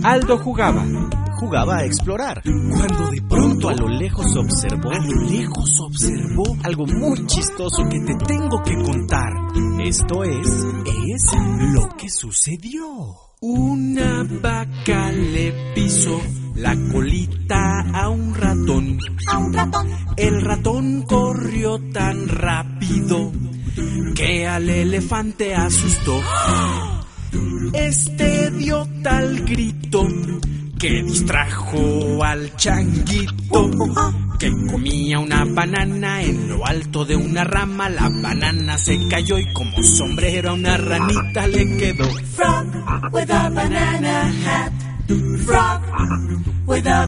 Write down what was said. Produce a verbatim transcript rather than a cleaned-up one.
Aldo jugaba. Jugaba a explorar, cuando de pronto a lo lejos observó, a lo lejos observó algo muy chistoso que te tengo que contar. Esto es, es lo que sucedió. Una vaca le pisó la colita a un ratón. A un ratón. El ratón corrió tan rápido que al elefante asustó. Este dio tal grito que distrajo al changuito, que comía una banana en lo alto de una rama. La banana se cayó y como sombrero a una ranita le quedó. Frog with a banana hat. Frog with a